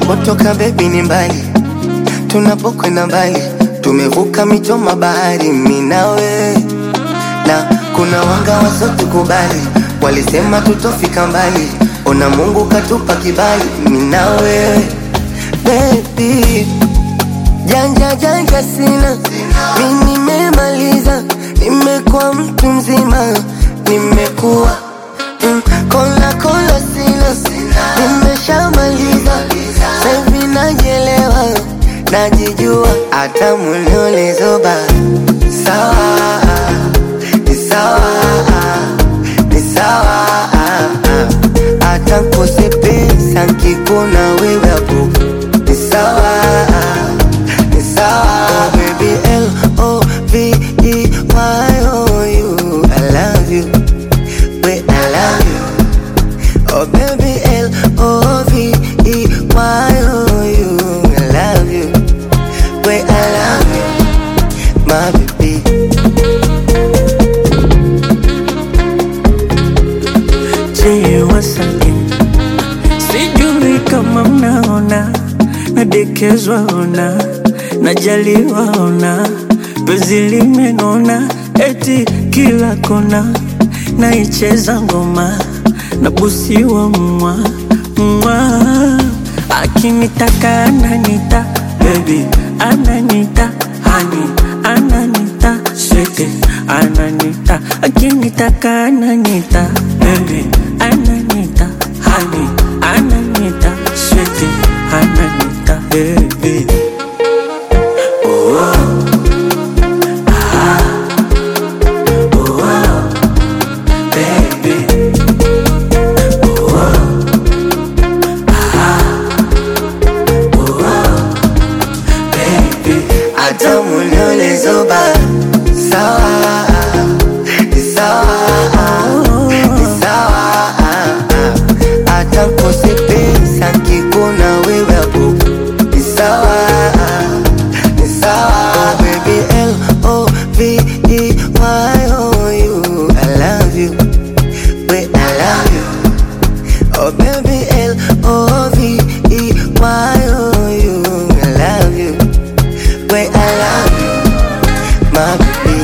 Tulipotoka baby ni mbali, tunapokwenda mbali, tumevuka mito bahari mimi na wewe. Na kuna wanga wasotukubali, walisema tutofika mbali, ona Mungu katupa kibali mimi na wewe. Baby, janja sina, mimi nimemaliza, nimekuwa mtu mzima, nimekuwa kola sina, nimeshamaliza, sasa hivi najielewa, najijua, hata muliolezoba sawa, ni sawa, ni sawa, hata kose pesa nkikuna wewe hapo ni sawa, ni sawa. Oh baby L-O-V-E-Y-O-U, I love you, wait I love you. Oh baby L-O-V-E-Y-O-U, I love you, wait I love you, my baby. Sijui kama mnaona, nadekezwa ona, najaliwa ona, penzi limenona, eti kila kona, naicheza ngoma, nabusiwa mwa, akinitaka ananita, baby, ananita, honey, ananita, sweetie, ananita, akinitaka ananita, baby, ananita, honey, ananita, sweetie, ananita, baby. Hata muliolezoba sawa, ni sawa, ni sawa, hata kose pesa nkikuna wewe hapo ni sawa, ni sawa. Baby L-O-V-E-Y-O-U, I love you, wait I love you. Oh baby L-O-V-E-Y-O-U, I love you, wait I love you, my baby.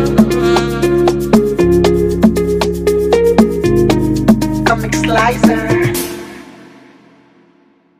Comic Slicer.